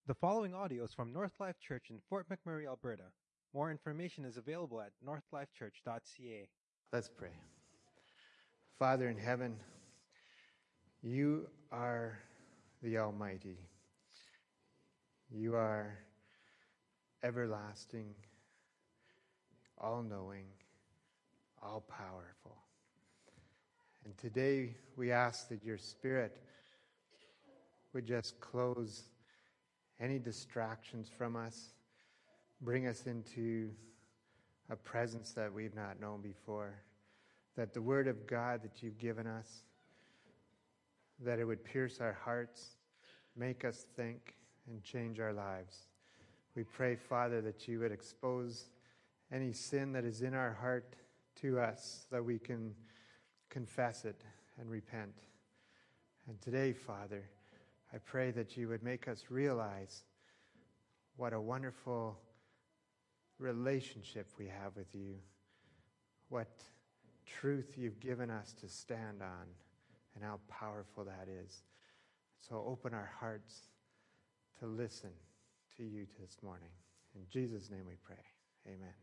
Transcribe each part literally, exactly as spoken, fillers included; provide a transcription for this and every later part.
The following audio is from North Life Church in Fort McMurray, Alberta. More information is available at north life church dot c a. Let's pray. Father in heaven, you are the Almighty. You are everlasting, all-knowing, all-powerful. And today we ask that your Spirit would just close any distractions from us, bring us into a presence that we've not known before, that the Word of God that you've given us, that it would pierce our hearts, make us think, and change our lives. We pray, Father, that you would expose any sin that is in our heart to us, that we can confess it and repent. And today, Father, I pray that you would make us realize what a wonderful relationship we have with you, what truth you've given us to stand on, and how powerful that is. So open our hearts to listen to you this morning. In Jesus' name we pray. Amen.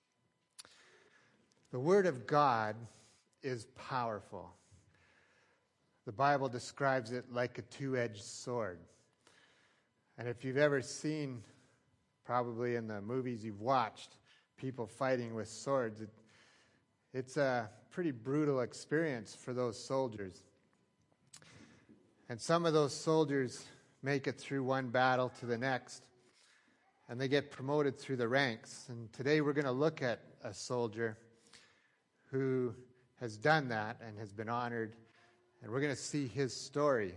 The Word of God is powerful. The Bible describes it like a two-edged sword. And if you've ever seen, probably in the movies you've watched, people fighting with swords, it, it's a pretty brutal experience for those soldiers. And some of those soldiers make it through one battle to the next, and they get promoted through the ranks. And today we're going to look at a soldier who has done that and has been honored, and we're going to see his story.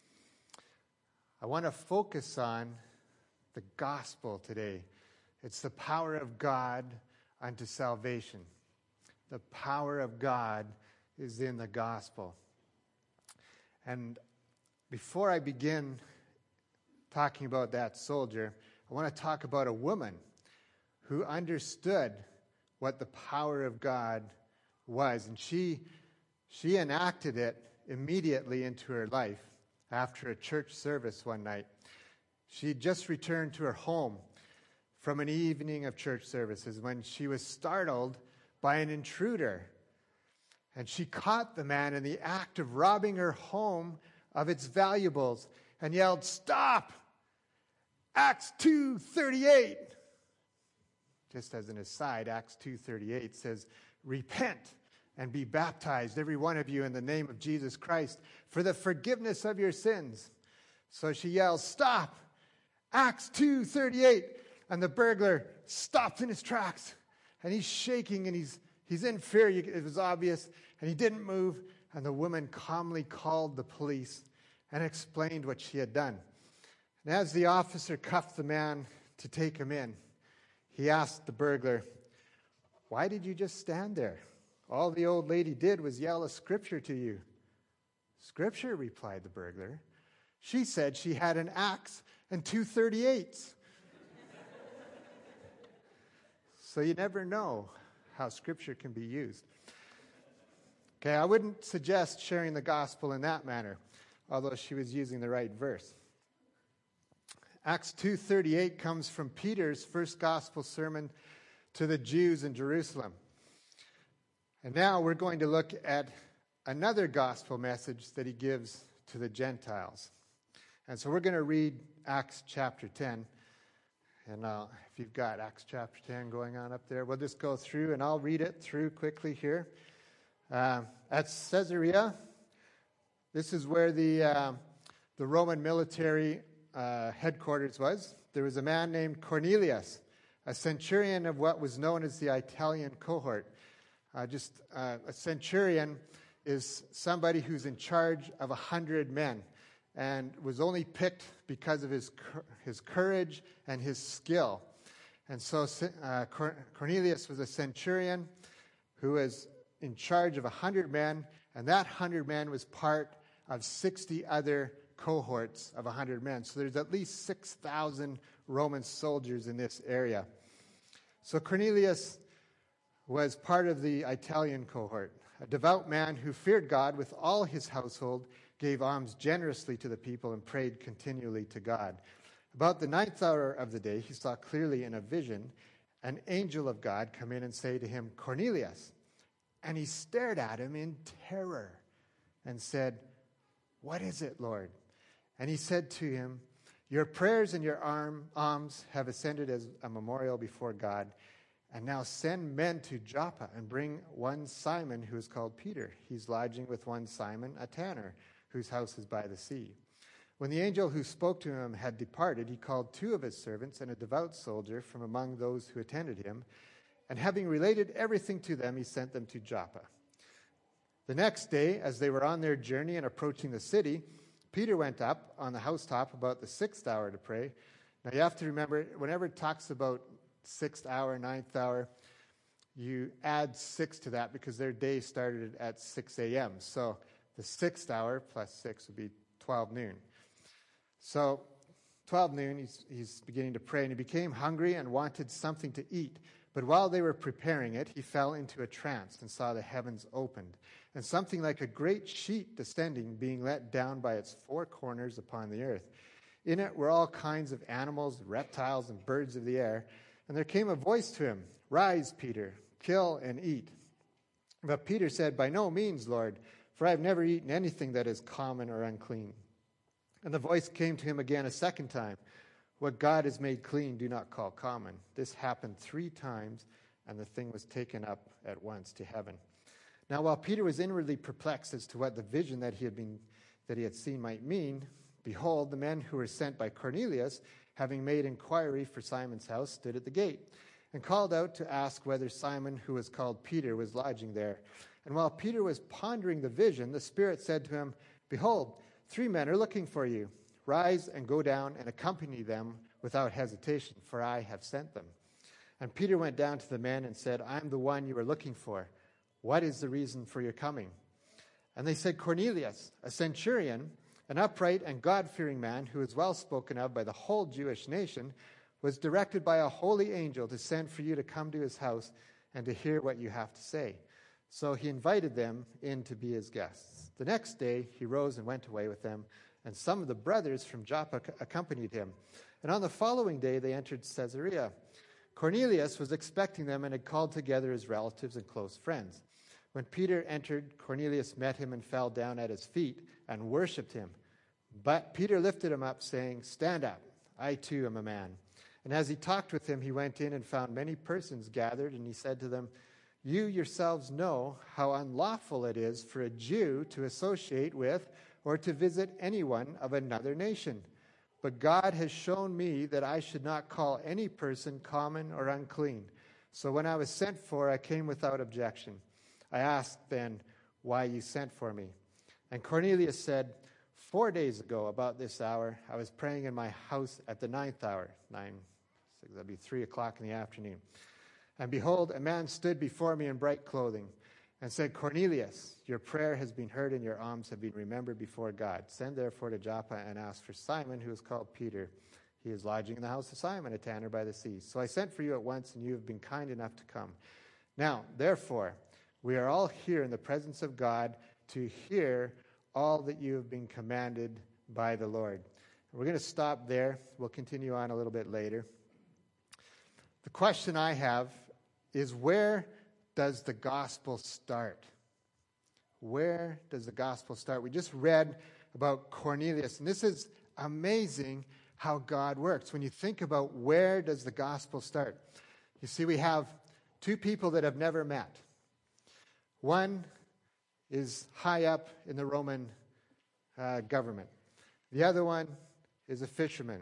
I want to focus on the gospel today. It's the power of God unto salvation. The power of God is in the gospel. And before I begin talking about that soldier, I want to talk about a woman who understood what the power of God was. And she, she enacted it immediately into her life after a church service one night. She just returned to her home from an evening of church services when she was startled by an intruder. And she caught the man in the act of robbing her home of its valuables and yelled, "Stop! Acts two thirty-eight. Just as an aside, Acts two thirty-eight says, "Repent and be baptized, every one of you, in the name of Jesus Christ, for the forgiveness of your sins." So she yells, "Stop! Acts two thirty-eight. And the burglar stopped in his tracks. And he's shaking and he's he's in fear. It was obvious. And he didn't move. And the woman calmly called the police and explained what she had done. And as the officer cuffed the man to take him in, he asked the burglar, "Why did you just stand there? All the old lady did was yell a scripture to you." "Scripture?" replied the burglar. "She said she had an axe and two thirty-eights. So you never know how scripture can be used. Okay, I wouldn't suggest sharing the gospel in that manner, although she was using the right verse. Acts two thirty-eight comes from Peter's first gospel sermon to the Jews in Jerusalem. And now we're going to look at another gospel message that he gives to the Gentiles. And so we're going to read Acts chapter ten. And uh, if you've got Acts chapter ten going on up there, we'll just go through and I'll read it through quickly here. Uh, at Caesarea, this is where the, uh, the Roman military uh, headquarters was. There was a man named Cornelius, a centurion of what was known as the Italian cohort. Uh, just uh, a centurion is somebody who's in charge of a hundred men and was only picked because of his his courage and his skill. And so uh, Cornelius was a centurion who was in charge of a hundred men, and that hundred men was part of sixty other cohorts of a hundred men. So there's at least six thousand Roman soldiers in this area. So Cornelius was part of the Italian cohort, a devout man who feared God with all his household, gave alms generously to the people, and prayed continually to God. About the ninth hour of the day, he saw clearly in a vision an angel of God come in and say to him, Cornelius. And he stared at him in terror and said, What is it, Lord? And he said to him, Your prayers and your arm, alms have ascended as a memorial before God. And now send men to Joppa and bring one Simon who is called Peter. He's lodging with one Simon, a tanner, whose house is by the sea. When the angel who spoke to him had departed, he called two of his servants and a devout soldier from among those who attended him. And having related everything to them, he sent them to Joppa. The next day, as they were on their journey and approaching the city, Peter went up on the housetop about the sixth hour to pray. Now you have to remember, whenever it talks about sixth hour, ninth hour, you add six to that because their day started at six a.m. So the sixth hour plus six would be twelve noon. So twelve noon, he's, he's beginning to pray, and he became hungry and wanted something to eat. But while they were preparing it, he fell into a trance and saw the heavens opened, and something like a great sheet descending, being let down by its four corners upon the earth. In it were all kinds of animals, reptiles, and birds of the air. And there came a voice to him, Rise, Peter, kill and eat. But Peter said, By no means, Lord, for I have never eaten anything that is common or unclean. And the voice came to him again a second time, What God has made clean, do not call common. This happened three times, and the thing was taken up at once to heaven. Now while Peter was inwardly perplexed as to what the vision that he had been that he had seen might mean, behold, the men who were sent by Cornelius, having made inquiry for Simon's house, stood at the gate, and called out to ask whether Simon, who was called Peter, was lodging there. And while Peter was pondering the vision, the Spirit said to him, Behold, three men are looking for you. Rise and go down and accompany them without hesitation, for I have sent them. And Peter went down to the men and said, I am the one you are looking for. What is the reason for your coming? And they said, Cornelius, a centurion, an upright and God-fearing man who is well spoken of by the whole Jewish nation, was directed by a holy angel to send for you to come to his house and to hear what you have to say. So he invited them in to be his guests. The next day he rose and went away with them, and some of the brothers from Joppa accompanied him. And on the following day they entered Caesarea. Cornelius was expecting them and had called together his relatives and close friends. When Peter entered, Cornelius met him and fell down at his feet and worshipped him. But Peter lifted him up, saying, Stand up, I too am a man. And as he talked with him, he went in and found many persons gathered, and he said to them, You yourselves know how unlawful it is for a Jew to associate with or to visit anyone of another nation. But God has shown me that I should not call any person common or unclean. So when I was sent for, I came without objection. I asked then why you sent for me. And Cornelius said, Four days ago, about this hour, I was praying in my house at the ninth hour, nine, six, that'd be three o'clock in the afternoon. And behold, a man stood before me in bright clothing and said, Cornelius, your prayer has been heard and your alms have been remembered before God. Send therefore to Joppa and ask for Simon, who is called Peter. He is lodging in the house of Simon, a tanner by the sea. So I sent for you at once, and you have been kind enough to come. Now, therefore, we are all here in the presence of God to hear all that you have been commanded by the Lord. We're going to stop there. We'll continue on a little bit later. The question I have is, where does the gospel start? Where does the gospel start? We just read about Cornelius, and this is amazing how God works. When you think about where does the gospel start, you see we have two people that have never met. One is high up in the Roman uh, government. The other one is a fisherman.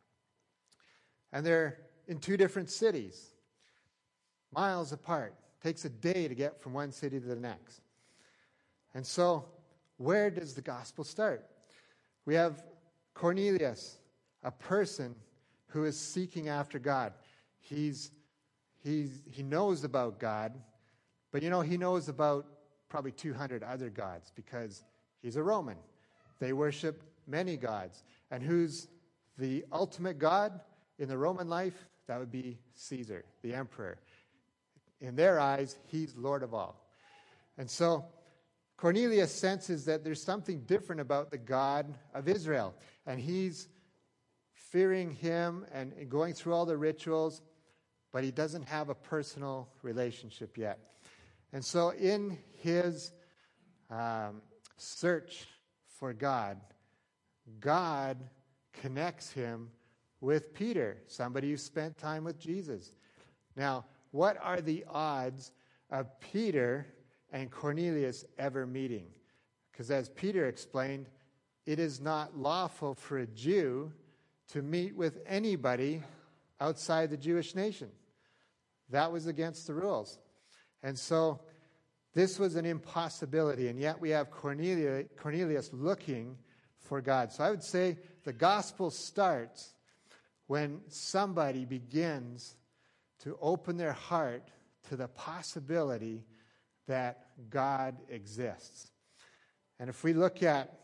And they're in two different cities, miles apart. It takes a day to get from one city to the next. And so, where does the gospel start? We have Cornelius, a person who is seeking after God. He's, he's, he knows about God, but you know, he knows about probably two hundred other gods because he's a Roman. They worship many gods. And who's the ultimate god in the Roman life? That would be Caesar, the emperor. In their eyes, he's Lord of all. And so Cornelius senses that there's something different about the God of Israel. And he's fearing him and, and going through all the rituals, but he doesn't have a personal relationship yet. And so in his um, search for God, God connects him with Peter, somebody who spent time with Jesus. Now, what are the odds of Peter and Cornelius ever meeting? Because as Peter explained, it is not lawful for a Jew to meet with anybody outside the Jewish nation. That was against the rules. And so this was an impossibility, and yet we have Cornelius, Cornelius looking for God. So I would say the gospel starts when somebody begins to open their heart to the possibility that God exists. And if we look at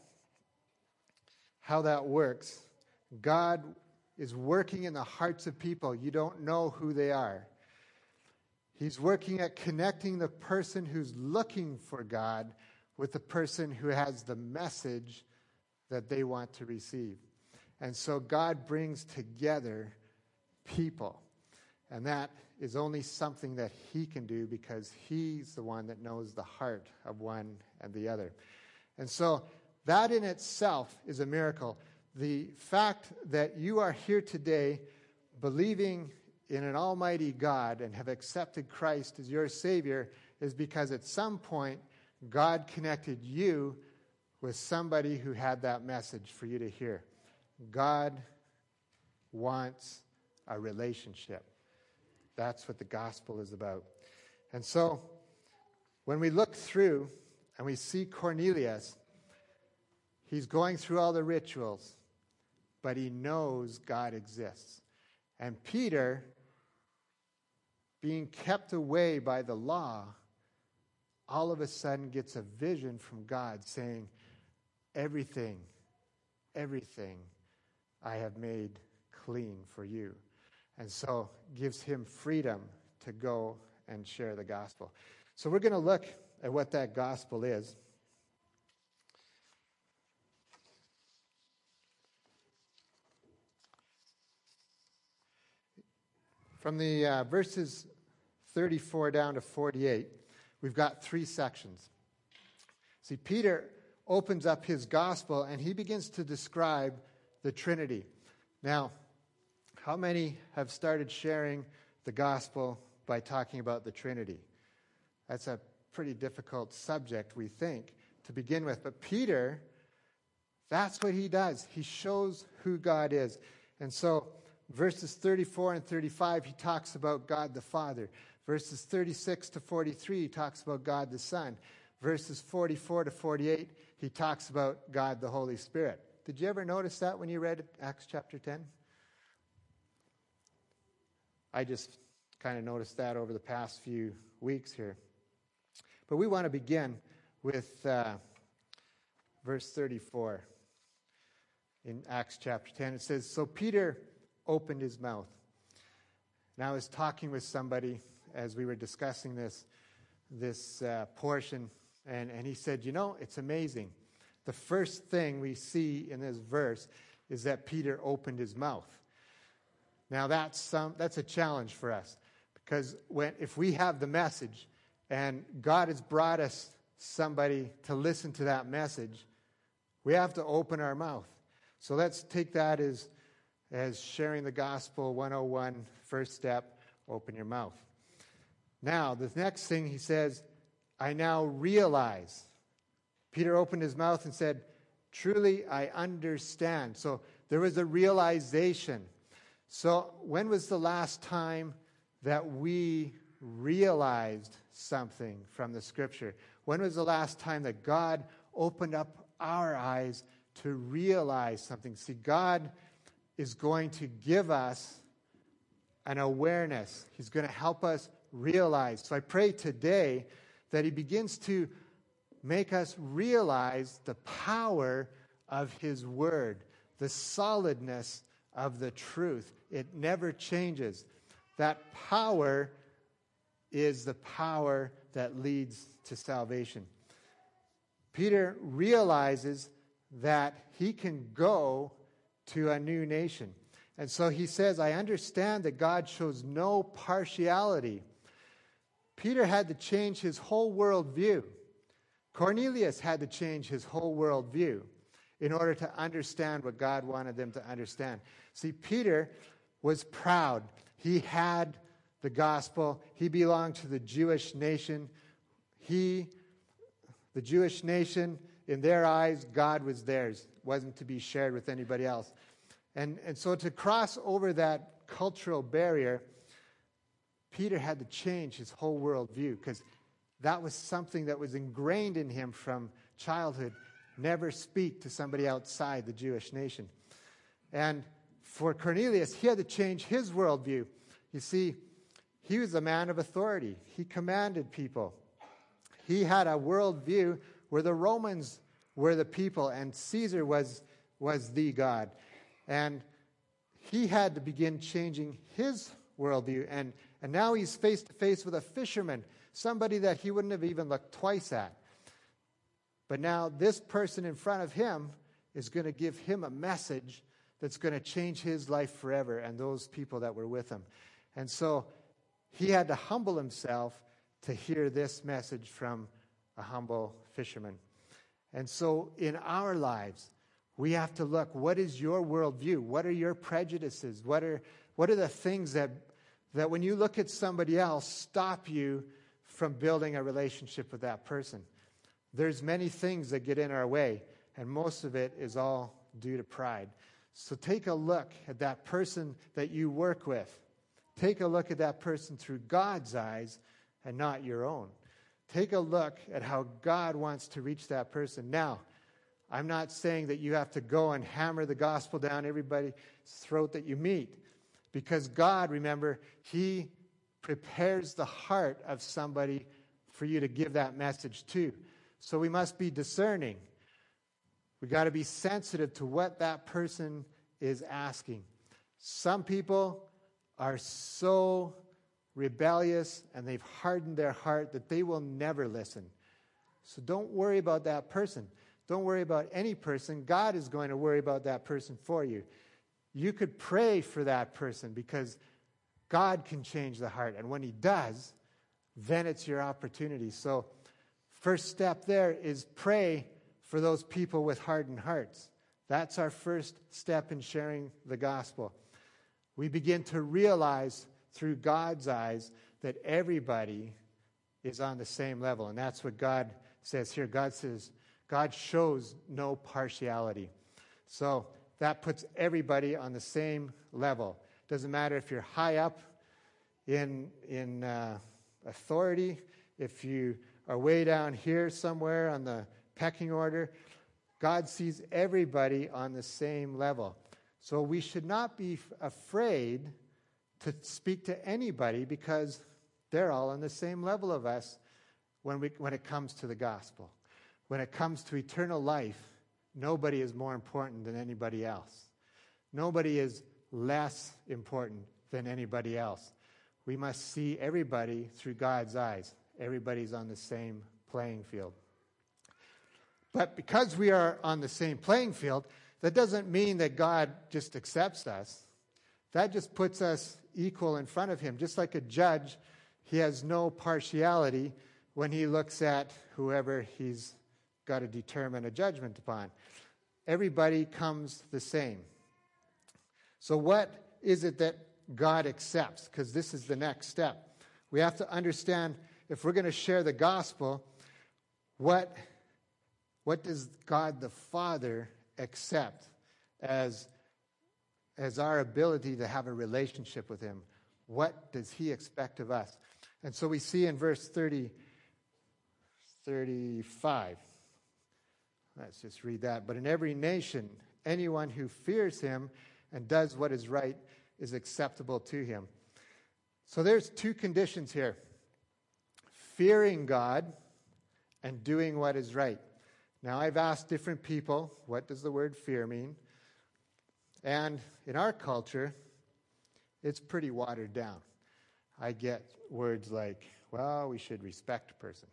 how that works, God is working in the hearts of people. You don't know who they are. He's working at connecting the person who's looking for God with the person who has the message that they want to receive. And so God brings together people. And that is only something that he can do because he's the one that knows the heart of one and the other. And so that in itself is a miracle. The fact that you are here today believing in an almighty God and have accepted Christ as your Savior is because at some point God connected you with somebody who had that message for you to hear. God wants a relationship. That's what the gospel is about. And so when we look through and we see Cornelius, he's going through all the rituals, but he knows God exists. And Peter, being kept away by the law, all of a sudden gets a vision from God saying, everything, everything I have made clean for you. And so gives him freedom to go and share the gospel. So we're going to look at what that gospel is. From the uh, verses thirty-four down to forty-eight, we've got three sections. See, Peter opens up his gospel and he begins to describe the Trinity. Now, how many have started sharing the gospel by talking about the Trinity? That's a pretty difficult subject, we think, to begin with. But Peter, that's what he does. He shows who God is. And so verses thirty-four and thirty-five, he talks about God the Father. Verses thirty-six to forty-three, he talks about God the Son. Verses forty-four to forty-eight, he talks about God the Holy Spirit. Did you ever notice that when you read Acts chapter ten? I just kind of noticed that over the past few weeks here. But we want to begin with uh, verse thirty-four in Acts chapter ten. It says, "So Peter opened his mouth." Now I was talking with somebody as we were discussing this, this uh, portion, and, and he said, you know, it's amazing. The first thing we see in this verse is that Peter opened his mouth. Now that's some, that's a challenge for us, because when if we have the message and God has brought us somebody to listen to that message, we have to open our mouth. So let's take that as, as sharing the gospel one oh one, first step, open your mouth. Now, the next thing he says, I now realize. Peter opened his mouth and said, truly I understand. So there was a realization. So when was the last time that we realized something from the Scripture? When was the last time that God opened up our eyes to realize something? See, God is going to give us an awareness. He's going to help us realize. So I pray today that he begins to make us realize the power of his word, the solidness of the truth. It never changes. That power is the power that leads to salvation. Peter realizes that he can go to a new nation. And so he says, I understand that God shows no partiality. Peter had to change his whole worldview. Cornelius had to change his whole worldview in order to understand what God wanted them to understand. See, Peter was proud. He had the gospel. He belonged to the Jewish nation. He, the Jewish nation, in their eyes, God was theirs. It wasn't to be shared with anybody else. And, and so to cross over that cultural barrier, Peter had to change his whole worldview, because that was something that was ingrained in him from childhood. Never speak to somebody outside the Jewish nation. And for Cornelius, he had to change his worldview. You see, he was a man of authority. He commanded people. He had a worldview where the Romans were the people and Caesar was, was the God. And he had to begin changing his worldview. And, and now he's face to face with a fisherman, somebody that he wouldn't have even looked twice at. But now this person in front of him is going to give him a message that's going to change his life forever and those people that were with him. And so he had to humble himself to hear this message from a humble fisherman. And so in our lives, we have to look, what is your worldview? What are your prejudices? What are what are the things that, that when you look at somebody else, stop you from building a relationship with that person? There's many things that get in our way, and most of it is all due to pride. So take a look at that person that you work with. Take a look at that person through God's eyes and not your own. Take a look at how God wants to reach that person. Now, I'm not saying that you have to go and hammer the gospel down everybody's throat that you meet, because God, remember, He prepares the heart of somebody for you to give that message to. So we must be discerning. We got to be sensitive to what that person is asking. Some people are so rebellious and they've hardened their heart that they will never listen. So don't worry about that person. Don't worry about any person. God is going to worry about that person for you. You could pray for that person because God can change the heart. And when He does, then it's your opportunity. So first step there is pray for those people with hardened hearts. That's our first step in sharing the gospel. We begin to realize through God's eyes that everybody is on the same level. And that's what God says here. God says, God shows no partiality. So that puts everybody on the same level. Doesn't matter if you're high up in, in uh, authority, if you are way down here somewhere on the pecking order. God sees everybody on the same level. So we should not be f- afraid to speak to anybody because they're all on the same level of us when we when it comes to the gospel. When it comes to eternal life, nobody is more important than anybody else. Nobody is less important than anybody else. We must see everybody through God's eyes. Everybody's on the same playing field. But because we are on the same playing field, that doesn't mean that God just accepts us. That just puts us equal in front of Him. Just like a judge, He has no partiality when He looks at whoever He's got to determine a judgment upon. Everybody comes the same. So what is it that God accepts? Because this is the next step. We have to understand, if we're going to share the gospel, what, what does God the Father accept as, as our ability to have a relationship with Him? What does He expect of us? And so we see in verse thirty, thirty-five. Let's just read that. But in every nation, anyone who fears Him and does what is right is acceptable to Him. So there's two conditions here. Fearing God and doing what is right. Now, I've asked different people, what does the word fear mean? And in our culture, it's pretty watered down. I get words like, well, we should respect a person.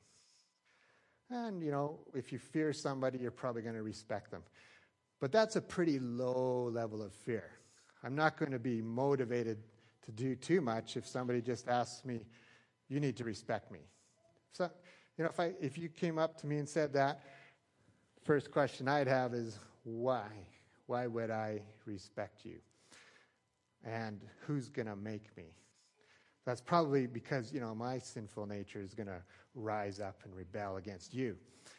And, you know, if you fear somebody, you're probably going to respect them. But that's a pretty low level of fear. I'm not going to be motivated to do too much if somebody just asks me, you need to respect me. So, you know, if I if you came up to me and said that, first question I'd have is, why? Why would I respect you? And who's going to make me? That's probably because, you know, my sinful nature is going to rise up and rebel against you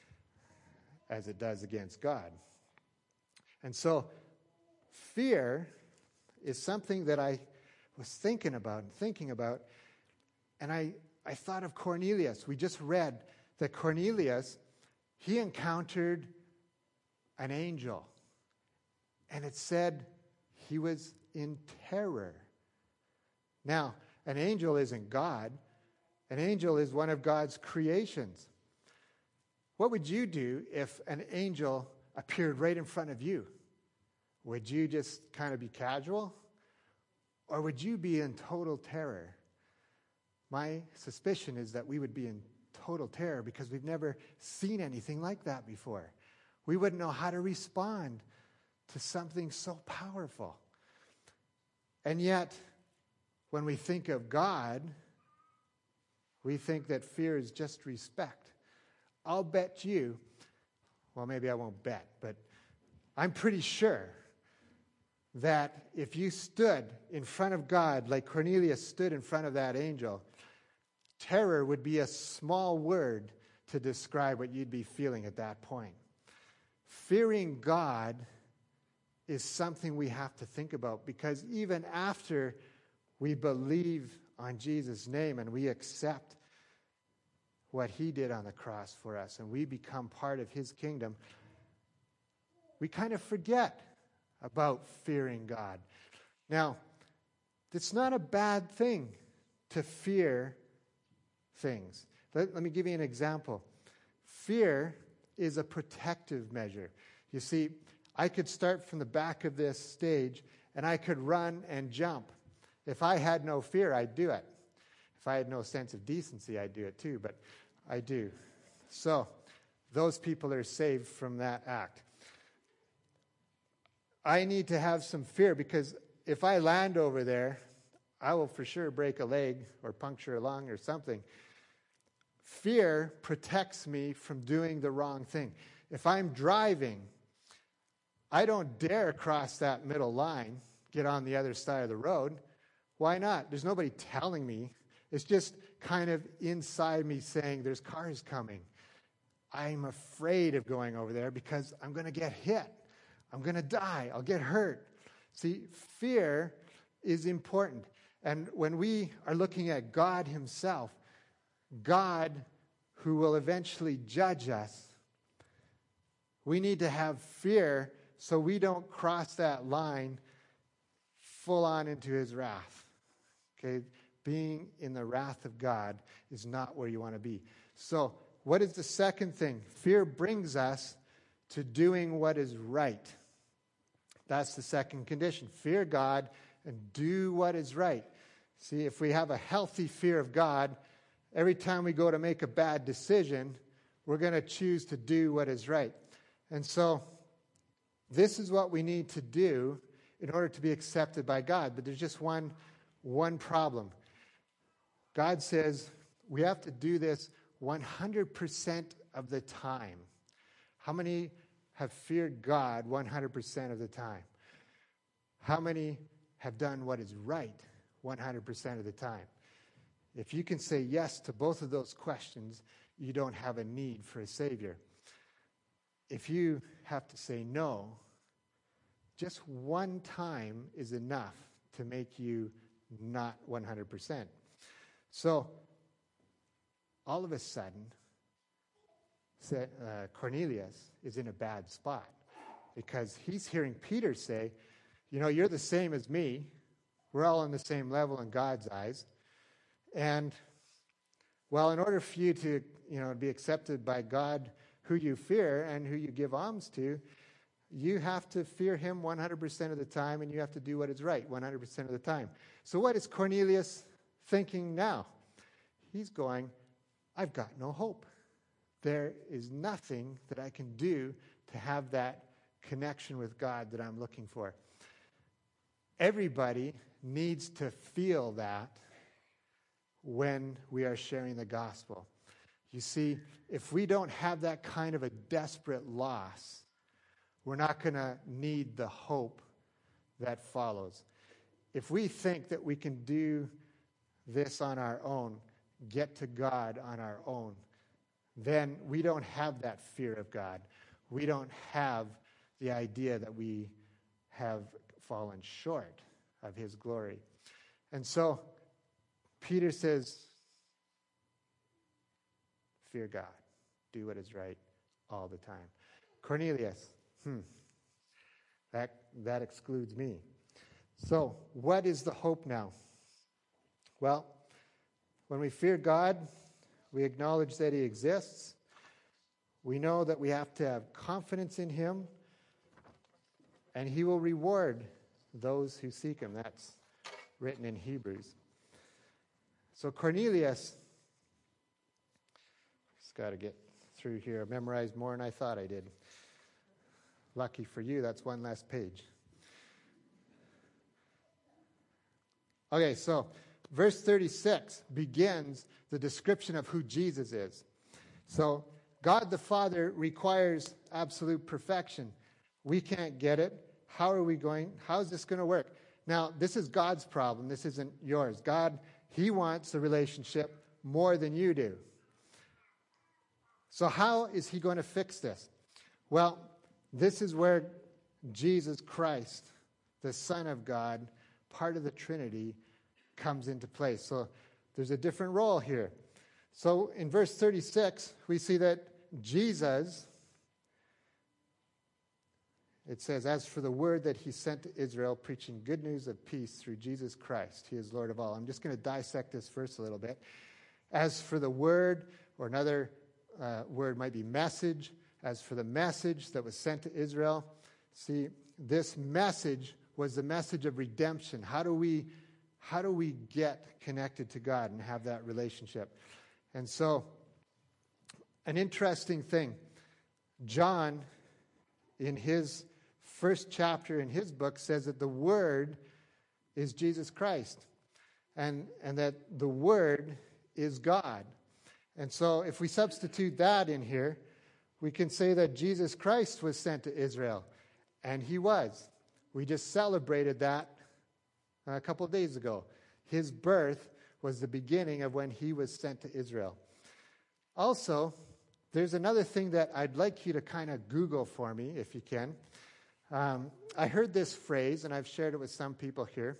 as it does against God. And so fear is something that I was thinking about and thinking about. And I, I thought of Cornelius. We just read that Cornelius, he encountered an angel. And it said he was in terror. Now, an angel isn't God. An angel is one of God's creations. What would you do if an angel appeared right in front of you? Would you just kind of be casual? Or would you be in total terror? My suspicion is that we would be in total terror because we've never seen anything like that before. We wouldn't know how to respond to something so powerful. And yet, when we think of God, we think that fear is just respect. I'll bet you, well, maybe I won't bet, but I'm pretty sure that if you stood in front of God like Cornelius stood in front of that angel, terror would be a small word to describe what you'd be feeling at that point. Fearing God is something we have to think about, because even after we believe on Jesus' name and we accept what he did on the cross for us and we become part of his kingdom, we kind of forget about fearing God. Now, it's not a bad thing to fear things. Let, let me give you an example. Fear is a protective measure. You see, I could start from the back of this stage and I could run and jump. If I had no fear, I'd do it. If I had no sense of decency, I'd do it too, but I do. So, those people are saved from that act. I need to have some fear, because if I land over there, I will for sure break a leg or puncture a lung or something. Fear protects me from doing the wrong thing. If I'm driving, I don't dare cross that middle line, get on the other side of the road. Why not? There's nobody telling me. It's just kind of inside me saying, there's cars coming. I'm afraid of going over there because I'm going to get hit. I'm going to die. I'll get hurt. See, fear is important. And when we are looking at God himself, God who will eventually judge us, we need to have fear so we don't cross that line full on into his wrath. Okay, being in the wrath of God is not where you want to be. So, what is the second thing? Fear brings us to doing what is right. That's the second condition. Fear God and do what is right. See, if we have a healthy fear of God, every time we go to make a bad decision, we're going to choose to do what is right. And so, this is what we need to do in order to be accepted by God. But there's just one One problem. God says we have to do this one hundred percent of the time. How many have feared God one hundred percent of the time? How many have done what is right one hundred percent of the time? If you can say yes to both of those questions, you don't have a need for a Savior. If you have to say no, just one time is enough to make you not one hundred percent. So, all of a sudden, uh, Cornelius is in a bad spot, because he's hearing Peter say, you know, you're the same as me. We're all on the same level in God's eyes. And, well, in order for you to, you know, be accepted by God, who you fear and who you give alms to, you have to fear him one hundred percent of the time, and you have to do what is right one hundred percent of the time. So what is Cornelius thinking now? He's going, I've got no hope. There is nothing that I can do to have that connection with God that I'm looking for. everybody needs to feel that when we are sharing the gospel. You see, if we don't have that kind of a desperate loss, we're not going to need the hope that follows. If we think that we can do this on our own, get to God on our own, then we don't have that fear of God. We don't have the idea that we have fallen short of his glory. And so Peter says, fear God. Do what is right all the time. Cornelius, hmm, that, that excludes me. So what is the hope now? Well, when we fear God, we acknowledge that he exists. We know that we have to have confidence in him, and he will reward those who seek him. That's written in Hebrews. So Cornelius, just got to get through here. I memorized more than I thought I did. Lucky for you, that's one less page. Okay, so verse thirty-six begins the description of who Jesus is. So God the Father requires absolute perfection. We can't get it. How are we going? How is this going to work? Now, this is God's problem. This isn't yours. God, he wants a relationship more than you do. So how is he going to fix this? Well, this is where Jesus Christ, the Son of God, part of the Trinity, comes into place. So there's a different role here. So in verse thirty-six, we see that Jesus, it says, as for the word that he sent to Israel, preaching good news of peace through Jesus Christ, he is Lord of all. I'm just going to dissect this verse a little bit. As for the word, or another uh, word might be message, as for the message that was sent to Israel, see, this message was the message of redemption. How do we, how do we get connected to God and have that relationship? And so, an interesting thing, John, in his first chapter in his book, says that the Word is Jesus Christ, and, and that the Word is God. And so if we substitute that in here, we can say that Jesus Christ was sent to Israel, and he was. We just celebrated that a couple of days ago. His birth was the beginning of when he was sent to Israel. Also, there's another thing that I'd like you to kind of Google for me, if you can. Um, I heard this phrase, and I've shared it with some people here,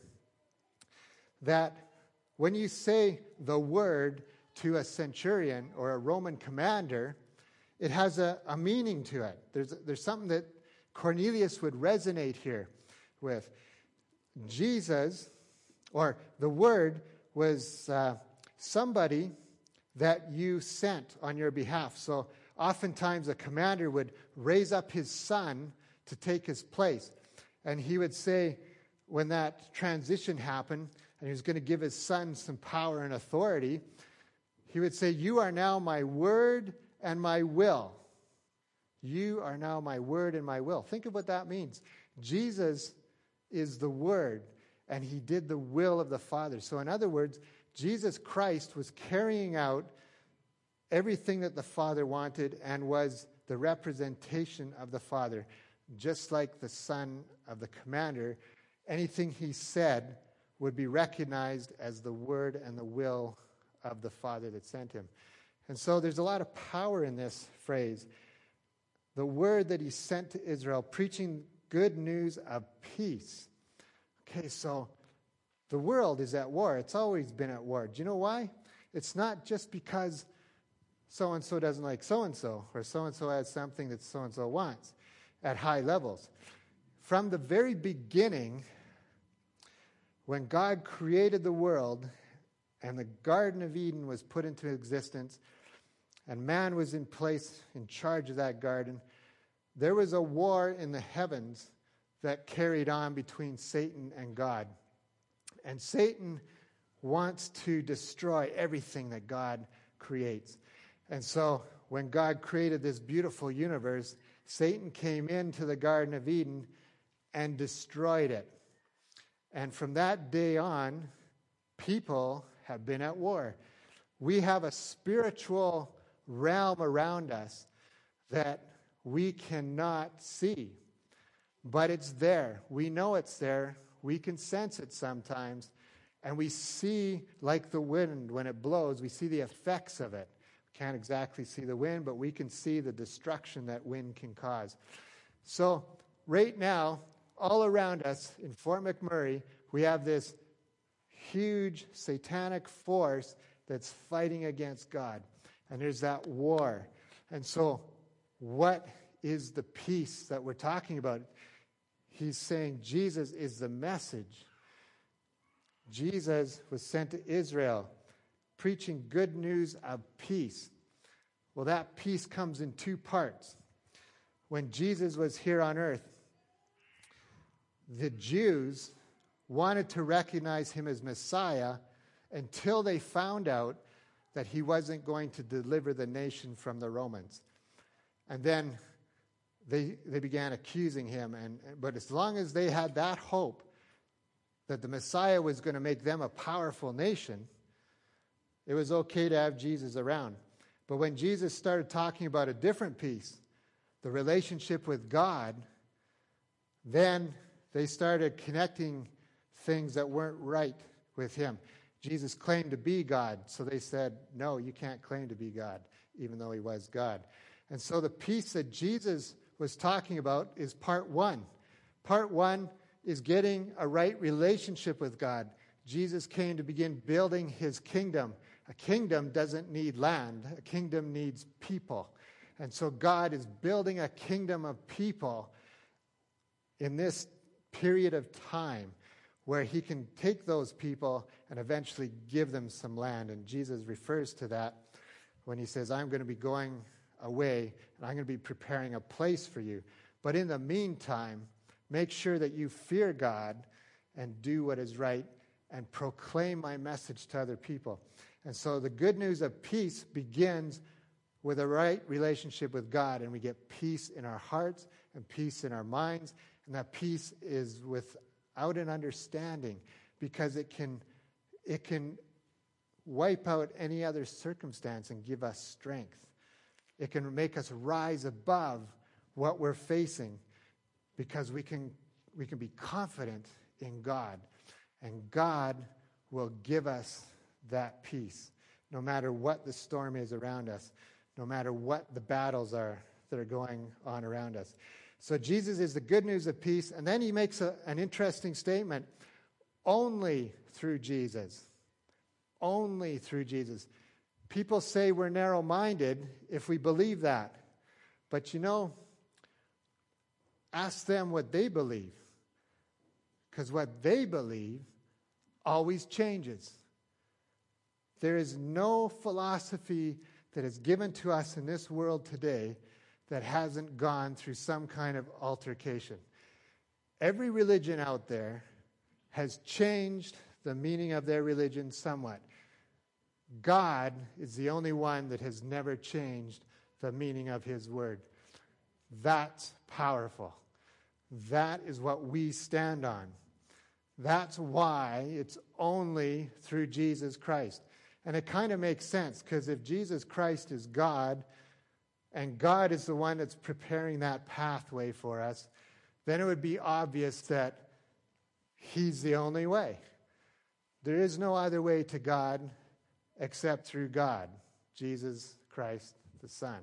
that when you say the word to a centurion or a Roman commander, it has a, a meaning to it. There's, there's something that Cornelius would resonate here with. Jesus, or the word, was uh, somebody that you sent on your behalf. So oftentimes a commander would raise up his son to take his place. And he would say, when that transition happened, and he was going to give his son some power and authority, he would say, you are now my word and my will. You are now my word and my will. Think of what that means. Jesus is the word, and he did the will of the Father. So in other words, Jesus Christ was carrying out everything that the Father wanted and was the representation of the Father. Just like the son of the commander, anything he said would be recognized as the word and the will of the Father that sent him. And so there's a lot of power in this phrase. The word that he sent to Israel, preaching good news of peace. Okay, so the world is at war. It's always been at war. Do you know why? It's not just because so-and-so doesn't like so-and-so, or so-and-so has something that so-and-so wants at high levels. From the very beginning, when God created the world and the Garden of Eden was put into existence and man was in place in charge of that garden, there was a war in the heavens that carried on between Satan and God. And Satan wants to destroy everything that God creates. And so when God created this beautiful universe, Satan came into the Garden of Eden and destroyed it. And from that day on, people have been at war. We have a spiritual realm around us that we cannot see, but it's there. We know it's there. We can sense it sometimes, and we see, like the wind when it blows, we see the effects of it. We can't exactly see the wind, but we can see the destruction that wind can cause. So right now, all around us in Fort McMurray, we have this huge satanic force that's fighting against God. And there's that war. And so what is the peace that we're talking about? He's saying Jesus is the message. Jesus was sent to Israel preaching good news of peace. Well, that peace comes in two parts. When Jesus was here on earth, the Jews wanted to recognize him as Messiah until they found out that he wasn't going to deliver the nation from the Romans. And then they they began accusing him. And but as long as they had that hope that the Messiah was going to make them a powerful nation, it was okay to have Jesus around. But when Jesus started talking about a different peace, the relationship with God, then they started connecting things that weren't right with him. Jesus claimed to be God, so they said, no, you can't claim to be God, even though he was God. And so the peace that Jesus was talking about is part one. Part one is getting a right relationship with God. Jesus came to begin building his kingdom. A kingdom doesn't need land. A kingdom needs people. And so God is building a kingdom of people in this period of time where he can take those people and eventually give them some land. And Jesus refers to that when he says, I'm going to be going away and I'm going to be preparing a place for you. But in the meantime, make sure that you fear God and do what is right and proclaim my message to other people. And so the good news of peace begins with a right relationship with God, and we get peace in our hearts and peace in our minds. And that peace is without an understanding, because it can it can wipe out any other circumstance and give us strength. It can make us rise above what we're facing, because we can we can be confident in God, and God will give us that peace no matter what the storm is around us, no matter what the battles are that are going on around us. So Jesus is the good news of peace. And then he makes a, an interesting statement. Only through Jesus. Only through Jesus. People say we're narrow-minded if we believe that. But you know, ask them what they believe. Because what they believe always changes. There is no philosophy that is given to us in this world today that hasn't gone through some kind of altercation. Every religion out there has changed the meaning of their religion somewhat. God is the only one that has never changed the meaning of his word. That's powerful. That is what we stand on. That's why it's only through Jesus Christ. And it kind of makes sense, because if Jesus Christ is God, and God is the one that's preparing that pathway for us, then it would be obvious that he's the only way. There is no other way to God except through God, Jesus Christ the Son.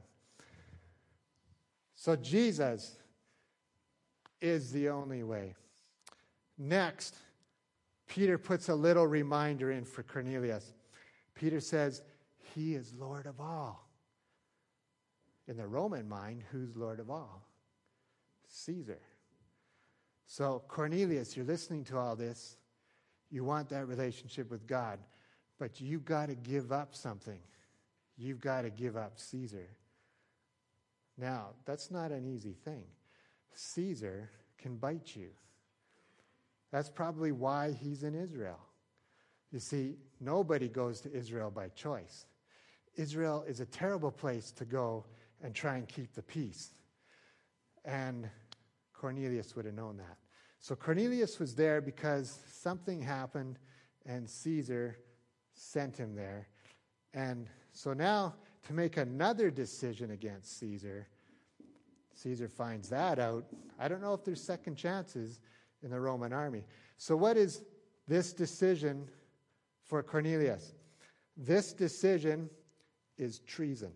So Jesus is the only way. Next, Peter puts a little reminder in for Cornelius. Peter says, he is Lord of all. In the Roman mind, who's Lord of all? Caesar. So Cornelius, you're listening to all this. You want that relationship with God. But you've got to give up something. You've got to give up Caesar. Now, that's not an easy thing. Caesar can bite you. That's probably why he's in Israel. You see, nobody goes to Israel by choice. Israel is a terrible place to go and try and keep the peace. And Cornelius would have known that. So Cornelius was there because something happened and Caesar sent him there. And so now to make another decision against Caesar, Caesar finds that out. I don't know if there's second chances in the Roman army. So what is this decision for Cornelius? This decision is treason.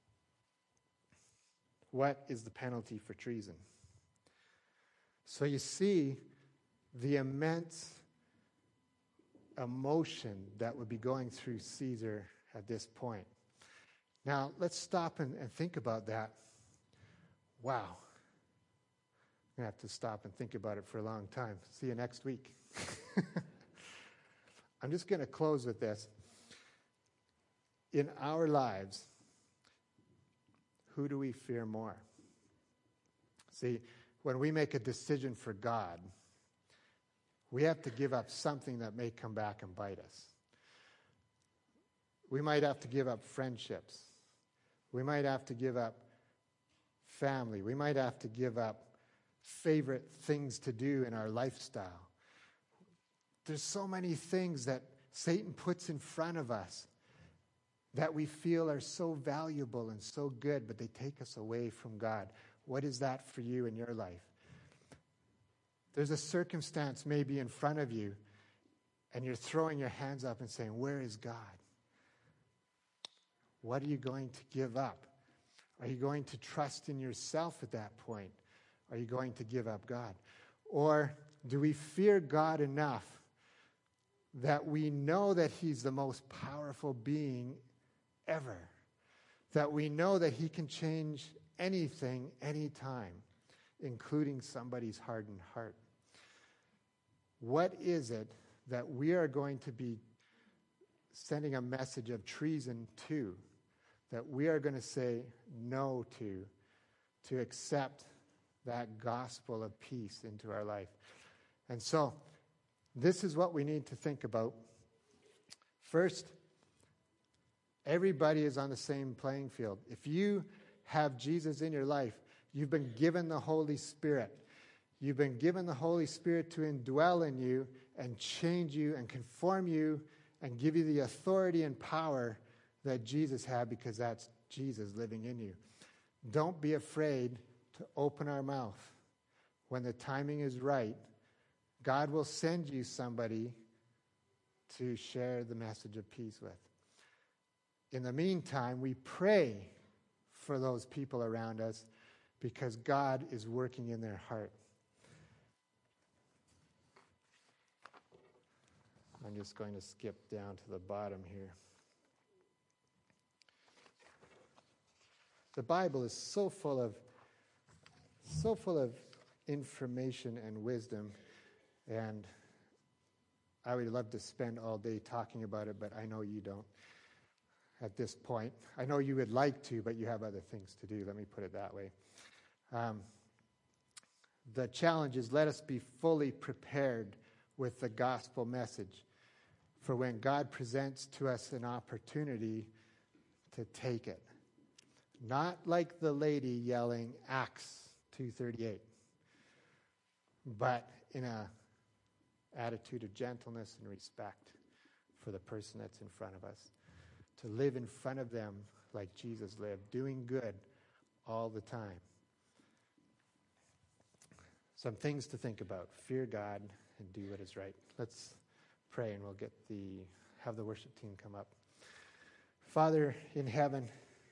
What is the penalty for treason? So you see the immense emotion that would be going through Caesar at this point. Now, let's stop and, and think about that. Wow. I'm going to have to stop and think about it for a long time. See you next week. I'm just going to close with this. In our lives, who do we fear more? See, when we make a decision for God, we have to give up something that may come back and bite us. We might have to give up friendships. We might have to give up family. We might have to give up favorite things to do in our lifestyle. There's so many things that Satan puts in front of us that we feel are so valuable and so good, but they take us away from God. What is that for you in your life? There's a circumstance maybe in front of you, and you're throwing your hands up and saying, where is God? What are you going to give up? Are you going to trust in yourself at that point? Are you going to give up God? Or do we fear God enough that we know that He's the most powerful being ever? That we know that He can change anything, anytime, including somebody's hardened heart. What is it that we are going to be sending a message of treason to, that we are going to say no to, to accept that gospel of peace into our life? And so, this is what we need to think about. First, everybody is on the same playing field. If you have Jesus in your life, you've been given the Holy Spirit. You've been given the Holy Spirit to indwell in you and change you and conform you and give you the authority and power that Jesus had, because that's Jesus living in you. Don't be afraid to open our mouth. When the timing is right, God will send you somebody to share the message of peace with. In the meantime, we pray for those people around us because God is working in their heart. I'm just going to skip down to the bottom here. The Bible is so full of so full of information and wisdom, and I would love to spend all day talking about it, but I know you don't at this point. I know you would like to, but you have other things to do. Let me put it that way. Um, the challenge is, let us be fully prepared with the gospel message for when God presents to us an opportunity to take it. Not like the lady yelling Acts two thirty-eight, but in a attitude of gentleness and respect for the person that's in front of us. To live in front of them like Jesus lived, doing good all the time. Some things to think about. Fear God and do what is right. Let's pray and we'll get the have the worship team come up. Father in heaven,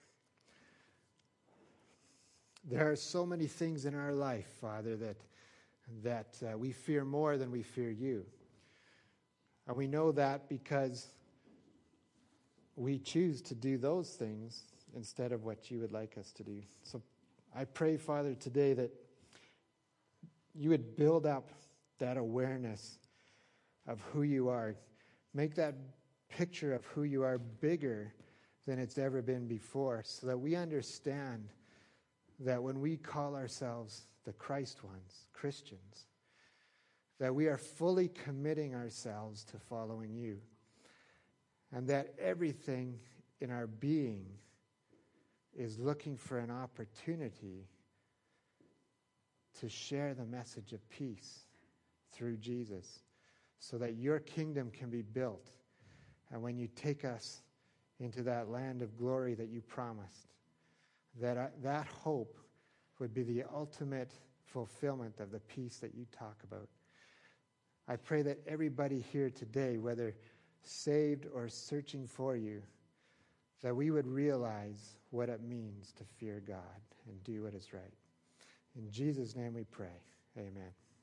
there are so many things in our life, Father, that that uh, we fear more than we fear you. And we know that because we choose to do those things instead of what you would like us to do. So I pray, Father, today that you would build up that awareness of who you are. Make that picture of who you are bigger than it's ever been before, so that we understand that when we call ourselves the Christ ones, Christians, that we are fully committing ourselves to following you, and that everything in our being is looking for an opportunity to share the message of peace through Jesus so that your kingdom can be built. And when you take us into that land of glory that you promised, that uh, that hope would be the ultimate fulfillment of the peace that you talk about. I pray that everybody here today, whether saved or searching for you, that we would realize what it means to fear God and do what is right. In Jesus' name we pray. Amen.